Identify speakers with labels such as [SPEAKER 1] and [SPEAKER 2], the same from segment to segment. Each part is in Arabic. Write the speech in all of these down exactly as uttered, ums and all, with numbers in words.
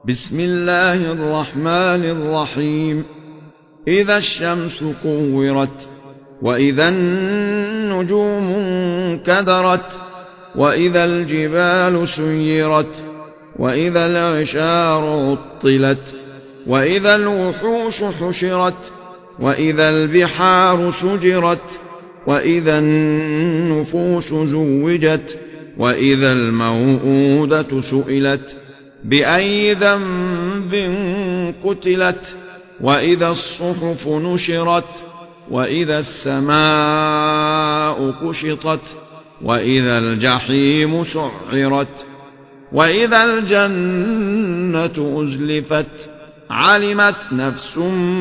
[SPEAKER 1] بسم الله الرحمن الرحيم إذا الشمس كورت وإذا النجوم انكدرت وإذا الجبال سيرت وإذا العشار عطلت وإذا الوحوش حشرت وإذا البحار سجرت وإذا النفوس زوجت وإذا الموءودة سئلت بأي ذنب قتلت وإذا الصحف نشرت وإذا السماء كشطت وإذا الجحيم سعرت وإذا الجنة أزلفت علمت نفس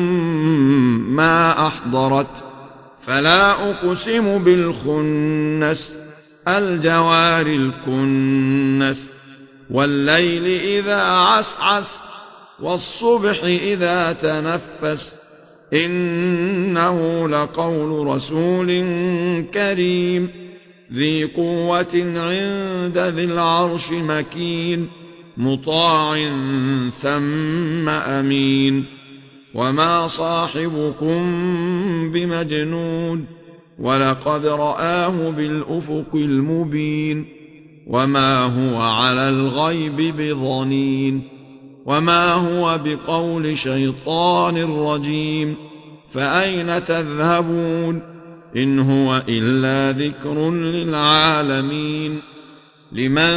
[SPEAKER 1] ما أحضرت فلا أقسم بالخنس الجوار الكنس والليل إذا عسعس والصبح إذا تنفس إنه لقول رسول كريم ذي قوة عند ذي العرش مكين مطاع ثم أمين وما صاحبكم بمجنون ولقد رآه بالأفق المبين وما هو على الغيب بضنين وما هو بقول شيطان رجيم فأين تذهبون إن هو إلا ذكر للعالمين لمن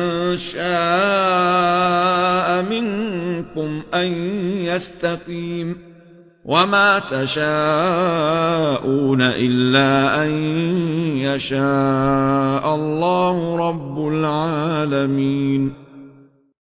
[SPEAKER 1] شاء منكم أن يستقيم وما تشاءون إلا أن يشاء الله رب العالمين.